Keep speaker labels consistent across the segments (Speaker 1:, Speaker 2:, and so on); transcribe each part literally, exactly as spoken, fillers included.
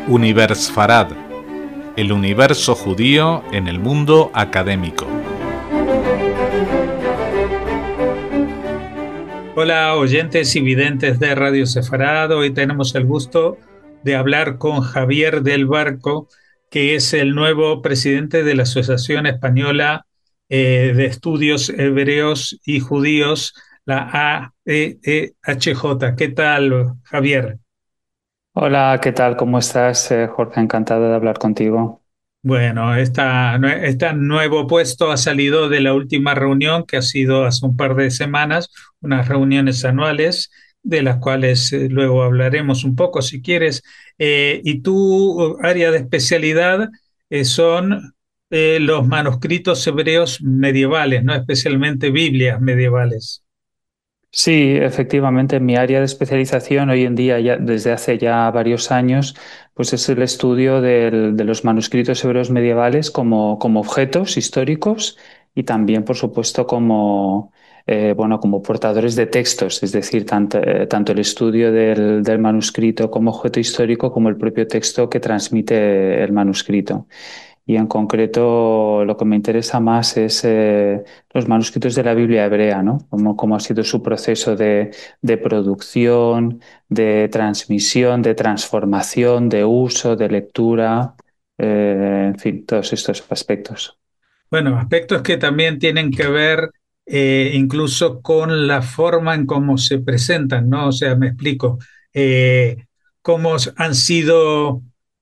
Speaker 1: Universfarad, el universo judío en el mundo académico.
Speaker 2: Hola oyentes y videntes de Radio Sefarad. Hoy tenemos el gusto de hablar con Javier del Barco, que es el nuevo presidente de la Asociación Española eh, de Estudios Hebreos y Judíos, la A E E H J. ¿Qué tal, Javier?
Speaker 3: Hola, ¿qué tal? ¿Cómo estás, eh, Jorge? Encantado de hablar contigo.
Speaker 2: Bueno, esta, nue- este nuevo puesto ha salido de la última reunión que ha sido hace un par de semanas, unas reuniones anuales de las cuales eh, luego hablaremos un poco si quieres. Eh, y tu área de especialidad eh, son eh, los manuscritos hebreos medievales, ¿no? Especialmente Biblias medievales.
Speaker 3: Sí, efectivamente, mi área de especialización hoy en día, ya desde hace ya varios años, pues es el estudio del- de los manuscritos hebreos medievales como, como objetos históricos y también, por supuesto, como, eh, bueno, como portadores de textos, es decir, tanto, eh, tanto el estudio del, del manuscrito como objeto histórico como el propio texto que transmite el manuscrito. Y en concreto lo que me interesa más es eh, los manuscritos de la Biblia hebrea, ¿no? Cómo, cómo ha sido su proceso de, de producción, de transmisión, de transformación, de uso, de lectura, eh, en fin, todos estos aspectos.
Speaker 2: Bueno, aspectos que también tienen que ver eh, incluso con la forma en cómo se presentan, ¿no? O sea, me explico, eh, cómo han sido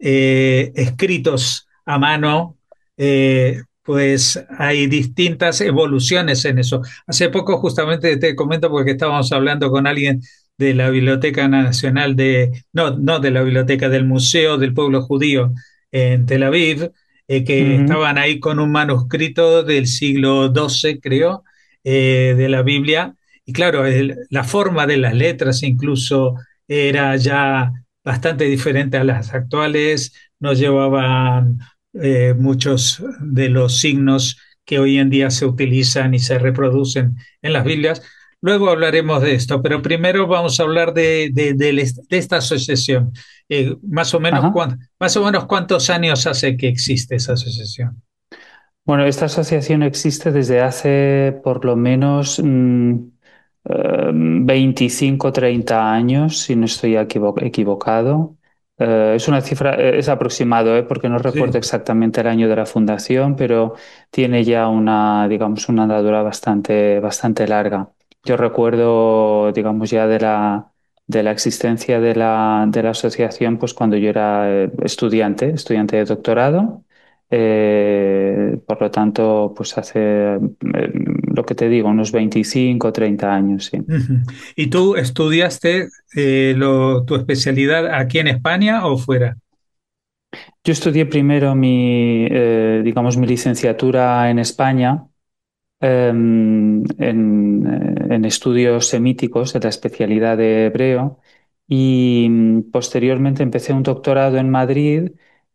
Speaker 2: eh, escritos a mano, eh, pues hay distintas evoluciones en eso. Hace poco justamente te comento porque estábamos hablando con alguien de la Biblioteca Nacional de, no, no de la Biblioteca, del Museo del Pueblo Judío en Tel Aviv, eh, que
Speaker 3: Ujú.
Speaker 2: estaban ahí con un manuscrito del siglo doce, creo, eh, de la Biblia. Y claro, el- la forma de las letras incluso era ya bastante diferente a las actuales, no llevaban eh, muchos de los signos que hoy en día se utilizan y se reproducen en las Biblias. Luego hablaremos de esto, pero primero vamos a hablar de, de- de de esta asociación. Eh, más o menos,
Speaker 3: Ajá.
Speaker 2: cuán- más o menos cuántos años hace que existe esa asociación.
Speaker 3: Bueno, esta asociación existe desde hace por lo menos mm, eh, veinticinco, treinta años, si no estoy equivo- equivocado. Eh, es una cifra, eh, es aproximado, eh, porque no recuerdo
Speaker 2: Sí.
Speaker 3: exactamente el año de la fundación, pero tiene ya una, digamos, una andadura bastante, bastante larga. Yo recuerdo, digamos, ya de la, de la existencia de la, de la asociación, pues cuando yo era eh, estudiante, estudiante de doctorado. Eh, por lo tanto, pues hace eh, lo que te digo, unos veinticinco o treinta años, sí.
Speaker 2: Ujú. ¿Y tú estudiaste eh, lo- tu especialidad aquí en España o fuera?
Speaker 3: Yo estudié primero mi, eh, digamos, mi licenciatura en España, eh, en, eh, en estudios semíticos, de la especialidad de hebreo, y mm, posteriormente empecé un doctorado en Madrid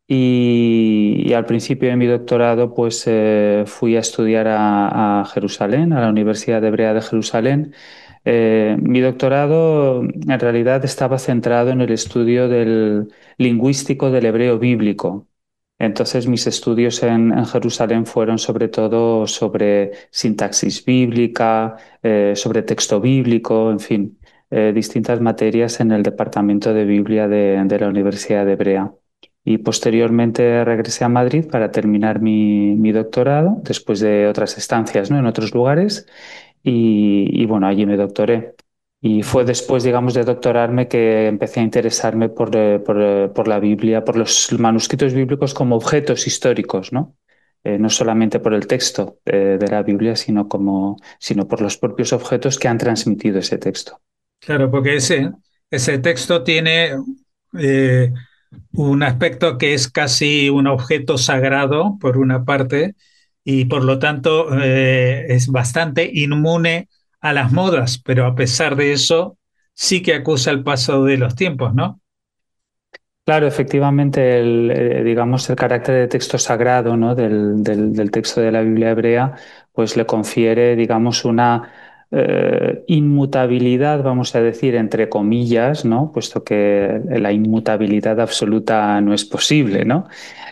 Speaker 3: y, y al principio de mi doctorado pues eh, fui a estudiar a, a Jerusalén, a la Universidad Hebrea de Jerusalén. Eh, mi doctorado en realidad estaba centrado en el estudio del lingüístico del hebreo bíblico. Entonces, mis estudios en, en Jerusalén fueron sobre todo sobre sintaxis bíblica, eh, sobre texto bíblico, en fin, eh, distintas materias en el departamento de Biblia de, de la Universidad de Hebrea. Y posteriormente regresé a Madrid para terminar mi, mi doctorado, después de otras estancias, ¿no?, en otros lugares. Y, y bueno, allí me doctoré. Y fue después, digamos, de doctorarme que empecé a interesarme por, eh, por, eh, por la Biblia, por los manuscritos bíblicos como objetos históricos, ¿no? Eh, no solamente por el texto eh, de la Biblia, sino como, sino por los propios objetos que han transmitido ese texto.
Speaker 2: Claro, porque ese, ese texto tiene eh, un aspecto que es casi un objeto sagrado, por una parte, y por lo tanto eh, es bastante inmune a las modas, pero a pesar de eso, sí que acusa el paso de los tiempos, ¿no?
Speaker 3: Claro, efectivamente, el, eh, digamos, el carácter de texto sagrado, ¿no?, del, del- del texto de la Biblia hebrea, pues le confiere, digamos, una eh, inmutabilidad, vamos a decir, entre comillas, ¿no? Puesto que la inmutabilidad absoluta no es posible, ¿no?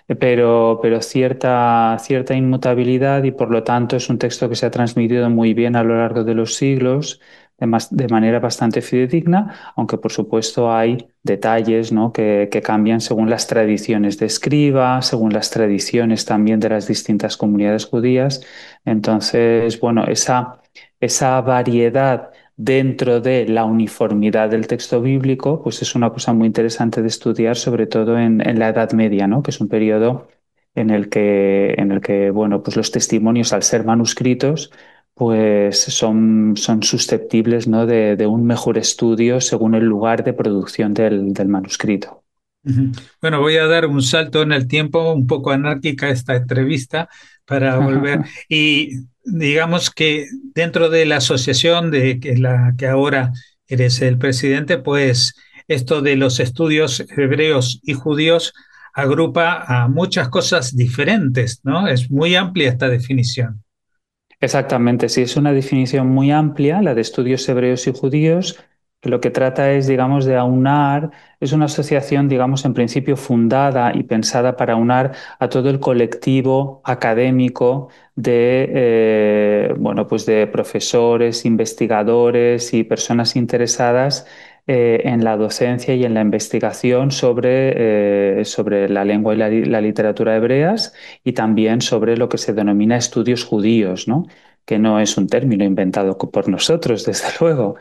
Speaker 3: Pero, pero cierta, cierta inmutabilidad y por lo tanto es un texto que se ha transmitido muy bien a lo largo de los siglos de, más- de manera bastante fidedigna, aunque por supuesto hay detalles, ¿no? que, que cambian según las tradiciones de escriba, según las tradiciones también de las distintas comunidades judías. Entonces, bueno, esa, esa variedad dentro de la uniformidad del texto bíblico, pues es una cosa muy interesante de estudiar, sobre todo en, en la Edad Media, ¿no? Que es un periodo en el que, en el que, bueno, pues los testimonios, al ser manuscritos, pues son, son susceptibles, ¿no? de, de un mejor estudio según el lugar de producción del, del manuscrito.
Speaker 2: Ujú. Bueno, voy a dar un salto en el tiempo, un poco anárquica esta entrevista para volver. Y digamos que dentro de la asociación de que la que ahora eres el presidente, pues esto de los estudios hebreos y judíos agrupa a muchas cosas diferentes, ¿no? Es muy amplia esta definición.
Speaker 3: Exactamente, sí, es una definición muy amplia, la de estudios hebreos y judíos, que lo que trata es, digamos, de aunar, es una asociación, digamos, en principio fundada y pensada para aunar a todo el colectivo académico de, eh, bueno, pues de profesores, investigadores y personas interesadas eh, en la docencia y en la investigación sobre, eh, sobre la lengua y la, la literatura hebreas y también sobre lo que se denomina estudios judíos, ¿no? Que no es un término inventado por nosotros, desde luego.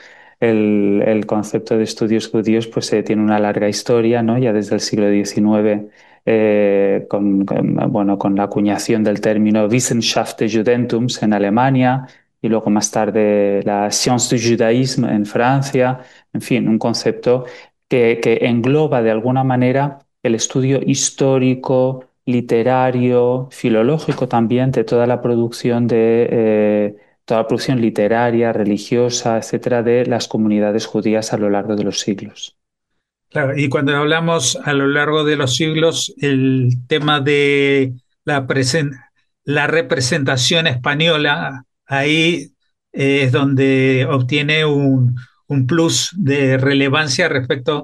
Speaker 3: El, el concepto de estudios judíos pues, eh, tiene una larga historia, ¿no? Ya desde el siglo diecinueve, eh, con, con, bueno, con la acuñación del término Wissenschaft des Judentums en Alemania y luego más tarde la Science du Judaïsme en Francia. En fin, un concepto que, que engloba de alguna manera el estudio histórico, literario, filológico también de toda la producción de eh, toda la producción literaria, religiosa, etcétera, de las comunidades judías a lo largo de los siglos.
Speaker 2: Claro, y cuando hablamos a lo largo de los siglos, el tema de la, presen- la representación española, ahí eh, es donde obtiene un, un plus de relevancia respecto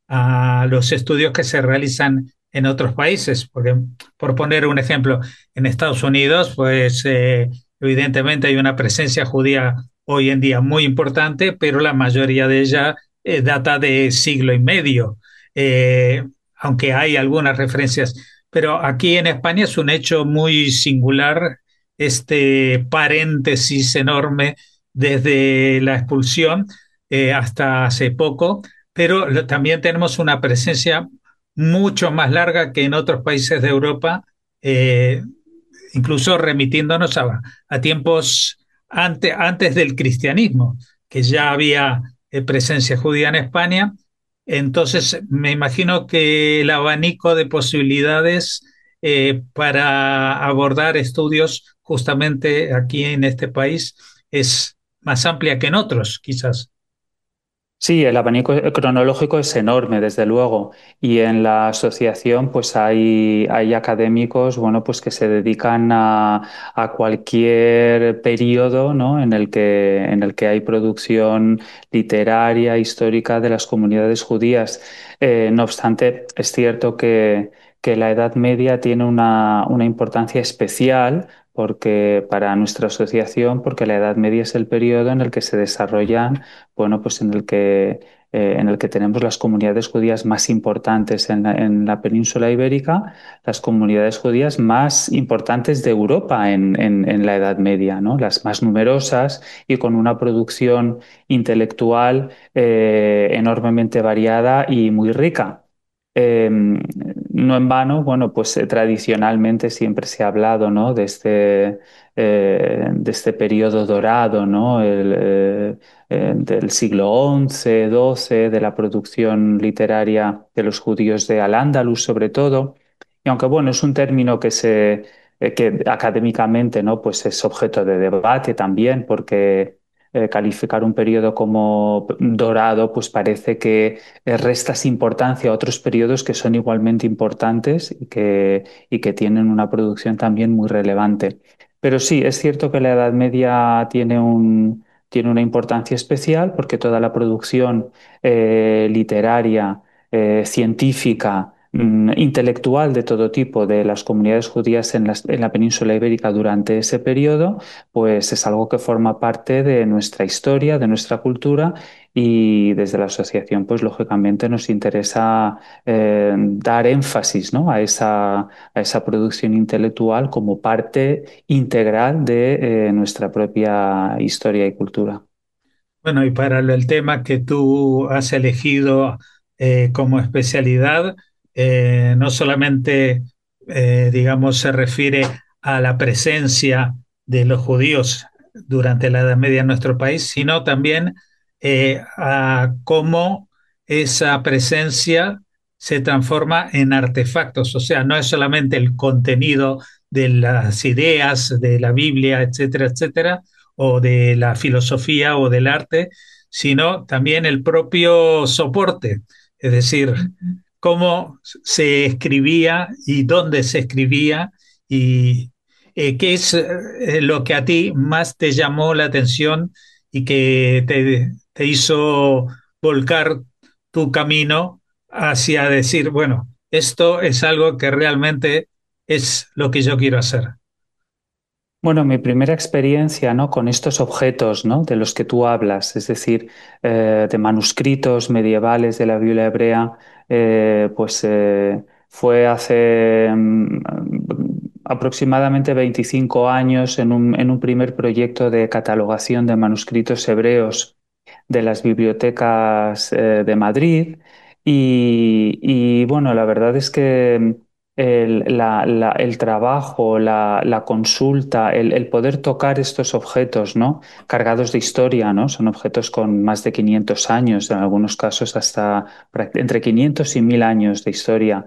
Speaker 2: a los estudios que se realizan en otros países. Porque, por poner un ejemplo, en Estados Unidos, pues eh, evidentemente hay una presencia judía hoy en día muy importante, pero la mayoría de ella eh, data de siglo y medio, eh, aunque hay algunas referencias. Pero aquí en España es un hecho muy singular este paréntesis enorme desde la expulsión eh, hasta hace poco, pero lo, también tenemos una presencia mucho más larga que en otros países de Europa, eh, incluso remitiéndonos a, a tiempos ante, antes del cristianismo, que ya había eh, presencia judía en España. Entonces, me imagino que el abanico de posibilidades eh, para abordar estudios justamente aquí en este país es más amplia que en otros, quizás.
Speaker 3: Sí, el abanico cronológico es enorme, desde luego, y en la asociación pues hay, hay académicos, bueno, pues que se dedican a, a cualquier periodo, ¿no? en el que, en el que hay producción literaria, histórica de las comunidades judías. Eh, no obstante, es cierto que, que la Edad Media tiene una, una importancia especial porque para nuestra asociación, porque la Edad Media es el periodo en el que se desarrollan bueno, pues en el que, eh, en el que tenemos las comunidades judías más importantes en la, en la península ibérica, las comunidades judías más importantes de Europa en, en, en la Edad Media, ¿no? Las más numerosas y con una producción intelectual eh, enormemente variada y muy rica. Eh, no en vano, bueno, pues eh, tradicionalmente siempre se ha hablado, ¿no? de este, eh, de este periodo dorado, ¿no? El, eh, eh, del siglo once, doce, de la producción literaria de los judíos de Al-Ándalus, sobre todo. Y aunque bueno, es un término que se eh, que académicamente, ¿no? Pues es objeto de debate también, porque eh, calificar un periodo como dorado, pues parece que eh, restas importancia a otros periodos que son igualmente importantes y que, y que tienen una producción también muy relevante. Pero sí, es cierto que la Edad Media tiene un, tiene una importancia especial porque toda la producción eh, literaria, eh, científica, mm, intelectual de todo tipo de las comunidades judías en, las- en la península ibérica durante ese periodo, pues es algo que forma parte de nuestra historia, de nuestra cultura y desde la asociación, pues lógicamente nos interesa eh, dar énfasis, ¿no? a esa, a esa producción intelectual como parte integral de eh, nuestra propia historia y cultura.
Speaker 2: Bueno, y para el tema que tú has elegido eh, como especialidad, eh, no solamente, eh, digamos, se refiere a la presencia de los judíos durante la Edad Media en nuestro país, sino también eh, a cómo esa presencia se transforma en artefactos. O sea, no es solamente el contenido de las ideas de la Biblia, etcétera, etcétera, o de la filosofía o del arte, sino también el propio soporte, es decir, cómo se escribía y dónde se escribía y eh, qué es eh, lo que a ti más te llamó la atención y que te, te hizo volcar tu camino hacia decir, bueno, esto es algo que realmente es lo que yo quiero hacer.
Speaker 3: Bueno, mi primera experiencia, ¿no? con estos objetos, ¿no? de los que tú hablas, es decir, eh, de manuscritos medievales de la Biblia hebrea, eh, pues eh, fue hace mm, aproximadamente veinticinco años en un, en un primer proyecto de catalogación de manuscritos hebreos de las bibliotecas eh, de Madrid. Y, y, bueno, la verdad es que el, la- la- el trabajo, la, la consulta, el, el poder tocar estos objetos, ¿no? cargados de historia, ¿no? Son objetos con más de quinientos años, en algunos casos hasta prac- entre quinientos y mil años de historia.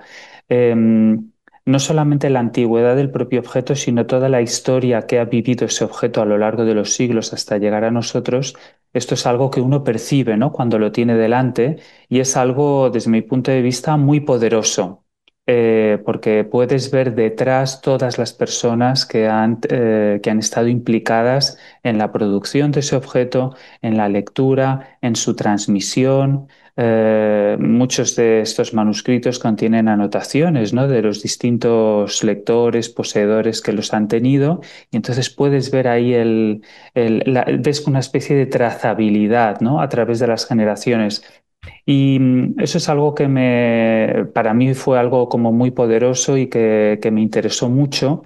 Speaker 3: Em, no solamente la antigüedad del propio objeto, sino toda la historia que ha vivido ese objeto a lo largo de los siglos hasta llegar a nosotros. Esto es algo que uno percibe, ¿no? cuando lo tiene delante y es algo, desde mi punto de vista, muy poderoso. Eh, porque puedes ver detrás todas las personas que han, eh, que han estado implicadas en la producción de ese objeto, en la lectura, en su transmisión. Eh, muchos de estos manuscritos contienen anotaciones, ¿no? de los distintos lectores, poseedores que los han tenido, y entonces puedes ver ahí el, el- la- ves una especie de trazabilidad, ¿no? a través de las generaciones. Y mm, eso es algo que me, para mí fue algo como muy poderoso y que, que me interesó mucho.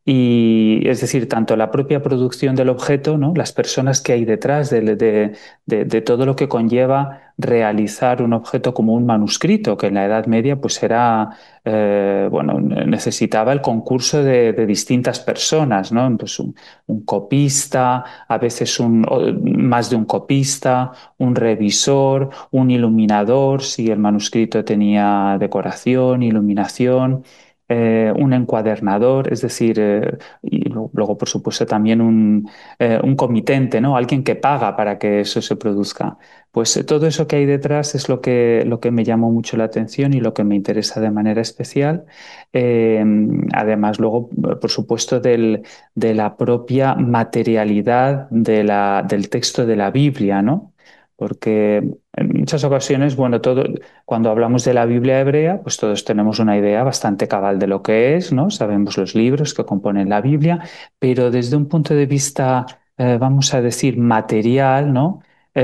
Speaker 3: Y es decir, tanto la propia producción del objeto, ¿no? Las personas que hay detrás de, de- de- de todo lo que conlleva realizar un objeto como un manuscrito, que en la Edad Media pues era, eh, bueno, necesitaba el concurso de, de distintas personas, ¿no? Pues un, un copista, a veces un, o más de un copista, un revisor, un iluminador, si el manuscrito tenía decoración, iluminación, eh, un encuadernador, es decir, eh, y lo- luego, por supuesto, también un, eh, un comitente, ¿no? Alguien que paga para que eso se produzca. Pues eh, todo eso que hay detrás es lo que, lo que me llamó mucho la atención y lo que me interesa de manera especial. Eh, además, luego, por supuesto, del, de la propia materialidad de la, del texto de la Biblia, ¿no? Porque en muchas ocasiones, bueno, todo, cuando hablamos de la Biblia hebrea, pues todos tenemos una idea bastante cabal de lo que es, ¿no? Sabemos los libros que componen la Biblia, pero desde un punto de vista, eh, vamos a decir, material, ¿no?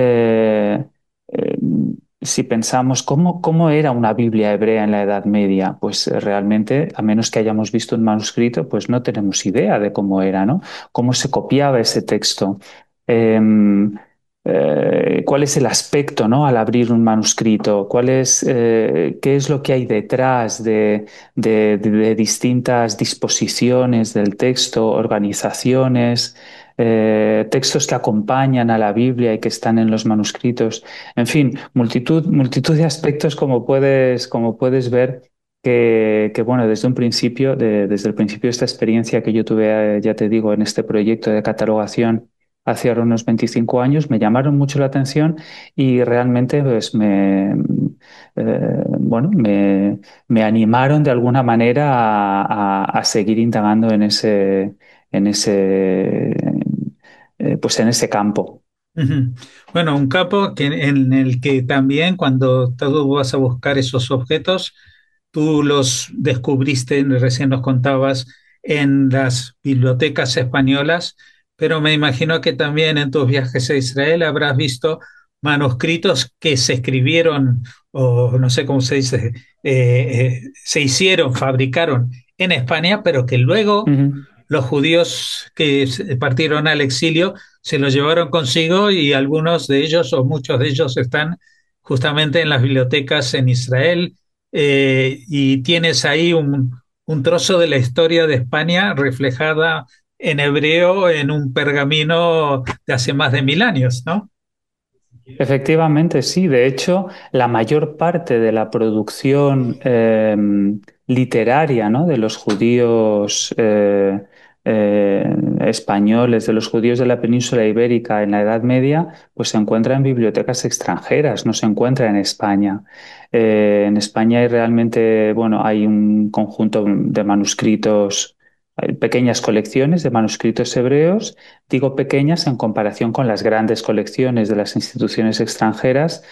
Speaker 3: Eh, eh, si pensamos cómo, cómo era una Biblia hebrea en la Edad Media, pues eh, realmente, a menos que hayamos visto un manuscrito, pues no tenemos idea de cómo era, ¿no? Cómo se copiaba ese texto. Em, eh, cuál es el aspecto, ¿no? al abrir un manuscrito, cuál es, eh, qué es lo que hay detrás de, de- de- de distintas disposiciones del texto, organizaciones, eh, textos que acompañan a la Biblia y que están en los manuscritos. En fin, multitud, multitud de aspectos como puedes, como puedes ver. Que, que, bueno, desde un principio, de- desde el principio de esta experiencia que yo tuve, eh, ya te digo, en este proyecto de catalogación hace ahora unos veinticinco años, me llamaron mucho la atención y realmente pues, me, eh, bueno, me, me animaron de alguna manera a, a- a seguir indagando en ese, en ese, eh, pues en ese campo.
Speaker 2: Ujú. Bueno, un campo que, en el que también cuando tú vas a buscar esos objetos, tú los descubriste, recién nos contabas, en las bibliotecas españolas, pero me imagino que también en tus viajes a Israel habrás visto manuscritos que se escribieron, o no sé cómo se dice, eh, eh, se hicieron, fabricaron en España, pero que luego
Speaker 3: Ujú.
Speaker 2: los judíos que se- partieron al exilio se los llevaron consigo y algunos de ellos o muchos de ellos están justamente en las bibliotecas en Israel, eh, y tienes ahí un, un trozo de la historia de España reflejada en hebreo en un pergamino de hace más de mil años, ¿no?
Speaker 3: Efectivamente, sí. De hecho, la mayor parte de la producción eh, literaria, ¿no?, de los judíos eh, eh, españoles, de los judíos de la península ibérica en la Edad Media, pues se encuentra en bibliotecas extranjeras, no se encuentra en España. Eh, en España hay realmente, bueno, hay un conjunto de manuscritos, hay pequeñas colecciones de manuscritos hebreos. Digo pequeñas en comparación con las grandes colecciones de las instituciones extranjeras,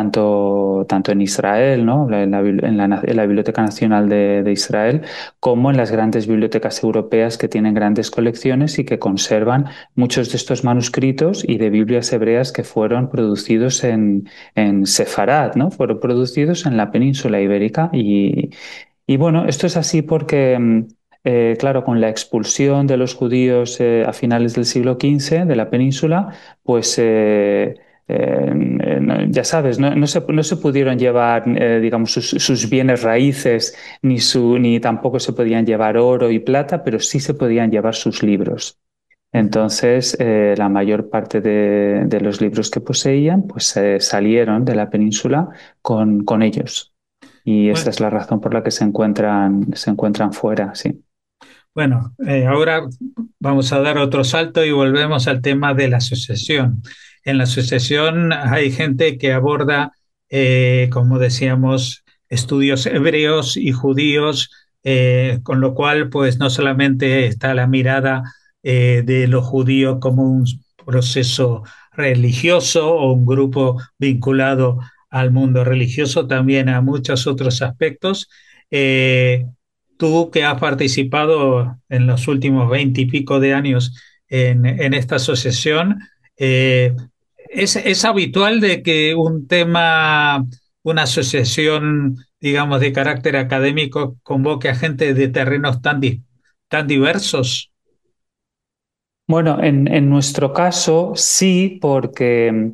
Speaker 3: tanto, tanto en Israel, ¿no?, en la, en la- en la Biblioteca Nacional de, de Israel, como en las grandes bibliotecas europeas que tienen grandes colecciones y que conservan muchos de estos manuscritos y de Biblias hebreas que fueron producidos en, en Sefarad, ¿no? Fueron producidos en la península ibérica y, y bueno, esto es así porque, mm, eh, claro, con la expulsión de los judíos eh, a finales del siglo quince de la península, pues eh, eh, no- ya sabes, no, no se, no se pudieron llevar, eh, digamos, sus, sus bienes raíces, ni, su, ni tampoco se podían llevar oro y plata, pero sí se podían llevar sus libros.
Speaker 2: Ujú.
Speaker 3: Entonces, eh, la mayor parte de, de los libros que poseían, pues eh, salieron de la península con, con ellos. Y esa
Speaker 2: Bueno,
Speaker 3: es la razón por la que se encuentran, se encuentran fuera, sí.
Speaker 2: Bueno, eh, ahora vamos a dar otro salto y volvemos al tema de la asociación. En la asociación hay gente que aborda, eh, como decíamos, estudios hebreos y judíos, eh, con lo cual, pues no solamente está la mirada eh, de los judíos como un proceso religioso o un grupo vinculado al mundo religioso, también a muchos otros aspectos. Eh, Tú que has participado en los últimos veinte y pico de años en, en esta asociación, eh, ¿es, es habitual de que un tema, una asociación, digamos, de carácter académico convoque a gente de terrenos tan, di- tan diversos?
Speaker 3: Bueno, en, en nuestro caso sí, porque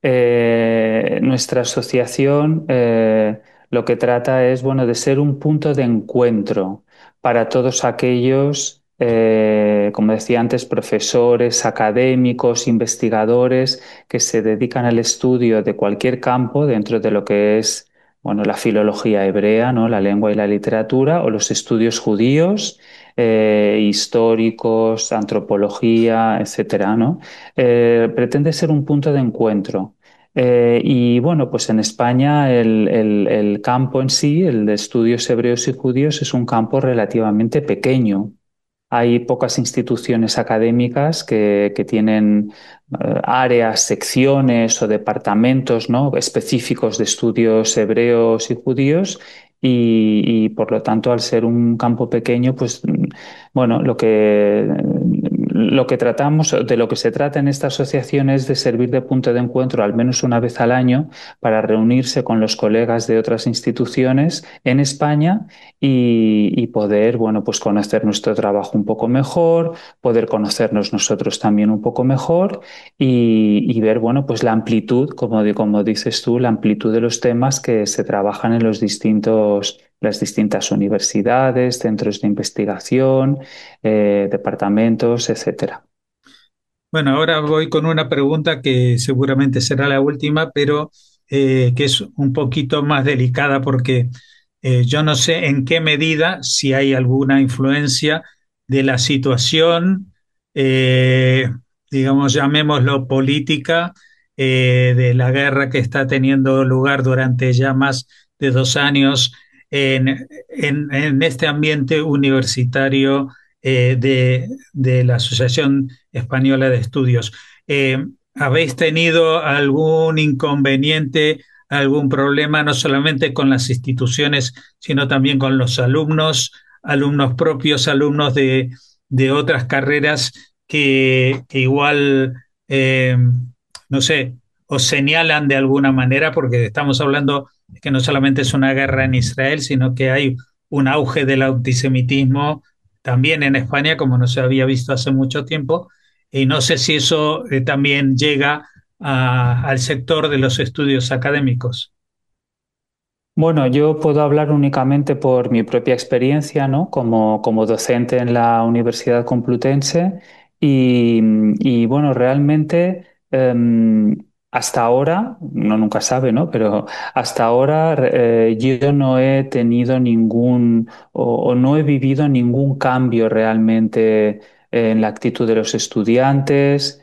Speaker 3: eh, nuestra asociación eh, lo que trata es, bueno, de ser un punto de encuentro para todos aquellos, eh, como decía antes, profesores, académicos, investigadores que se dedican al estudio de cualquier campo dentro de lo que es, bueno, la filología hebrea, ¿no?, la lengua y la literatura, o los estudios judíos, eh, históricos, antropología, etcétera, ¿no? Eh, pretende ser un punto de encuentro. Eh, y bueno, pues en España el, el- el campo en sí, el de estudios hebreos y judíos, es un campo relativamente pequeño. Hay pocas instituciones académicas que, que tienen eh, áreas, secciones o departamentos, ¿no?, específicos de estudios hebreos y judíos y, y, por lo tanto, al ser un campo pequeño, pues mm, bueno, lo que, lo que tratamos, de lo que se trata en esta asociación es de servir de punto de encuentro al menos una vez al año para reunirse con los colegas de otras instituciones en España y, y poder, bueno, pues conocer nuestro trabajo un poco mejor, poder conocernos nosotros también un poco mejor y, y ver, bueno, pues la amplitud, como, di- como dices tú, la amplitud de los temas que se trabajan en los distintos, las distintas universidades, centros de investigación, eh, departamentos, etcétera.
Speaker 2: Bueno, ahora voy con una pregunta que seguramente será la última, pero eh, que es un poquito más delicada porque eh, yo no sé en qué medida, si hay alguna influencia de la situación, eh, digamos, llamémoslo política, eh, de la guerra que está teniendo lugar durante ya más de dos años en, en- en este ambiente universitario, eh, de, de la Asociación Española de Estudios. Eh, ¿habéis tenido algún inconveniente, algún problema, no solamente con las instituciones, sino también con los alumnos, alumnos propios, alumnos de, de otras carreras que, que igual, eh, no sé, os señalan de alguna manera, porque estamos hablando de que no solamente es una guerra en Israel, sino que hay un auge del antisemitismo también en España, como no se había visto hace mucho tiempo, y no sé si eso eh, también llega a- al sector de los estudios académicos.
Speaker 3: Bueno, yo puedo hablar únicamente por mi propia experiencia, ¿no? Como, como docente en la Universidad Complutense y, y, bueno, realmente em, hasta ahora, uno nunca sabe, ¿no? Pero hasta ahora eh, yo no he tenido ningún o, o no he vivido ningún cambio realmente en la actitud de los estudiantes.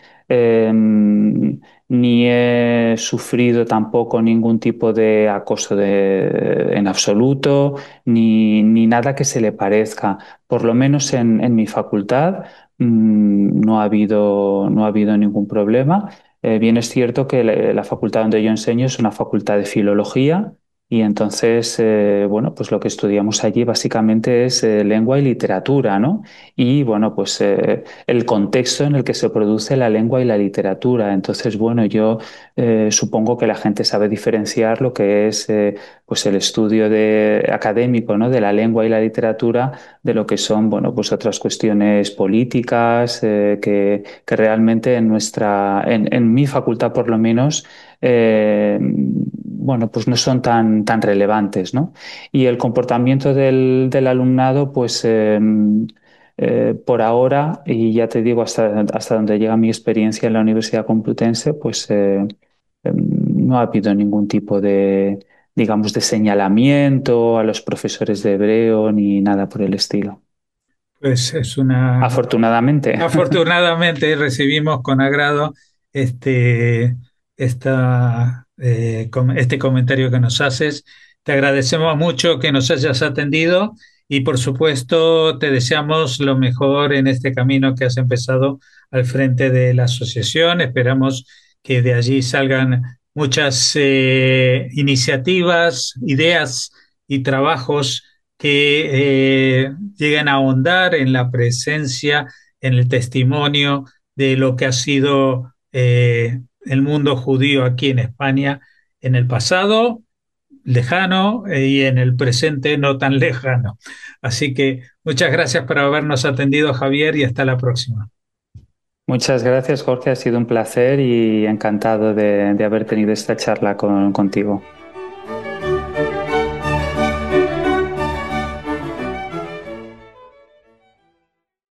Speaker 3: em, Ni he sufrido tampoco ningún tipo de acoso de- en absoluto, ni, ni nada que se le parezca. Por lo menos en, en mi facultad mm, no ha habido, no ha habido ningún problema. Eh, bien es cierto que la, la facultad donde yo enseño es una facultad de filología. Y entonces, eh, bueno, pues lo que estudiamos allí básicamente es eh, lengua y literatura, ¿no? Y bueno, pues eh, el contexto en el que se produce la lengua y la literatura. Entonces, bueno, yo eh, supongo que la gente sabe diferenciar lo que es eh, pues el estudio de, académico, ¿no? De la lengua y la literatura de lo que son, bueno, pues otras cuestiones políticas eh, que, que realmente en nuestra, en, en mi facultad por lo menos, eh, bueno, pues no son tan, tan relevantes, ¿no? Y el comportamiento del, del alumnado, pues eh, eh, por ahora, y ya te digo hasta, hasta donde llega mi experiencia en la Universidad Complutense, pues eh, eh, no ha habido ningún tipo de, digamos, de señalamiento a los profesores de hebreo ni nada por el estilo.
Speaker 2: Pues es una,
Speaker 3: Afortunadamente.
Speaker 2: afortunadamente recibimos con agrado este, esta, eh, com- este comentario que nos haces. Te agradecemos mucho que nos hayas atendido y por supuesto te deseamos lo mejor en este camino que has empezado al frente de la asociación. Esperamos que de allí salgan muchas eh, iniciativas, ideas y trabajos que eh, lleguen a ahondar en la presencia, en el testimonio de lo que ha sido eh, el mundo judío aquí en España en el pasado lejano eh, y en el presente no tan lejano. Así que muchas gracias por habernos atendido, Javier, y hasta la próxima.
Speaker 3: Muchas gracias, Jorge. Ha sido un placer y encantado de, de haber tenido esta charla con, contigo.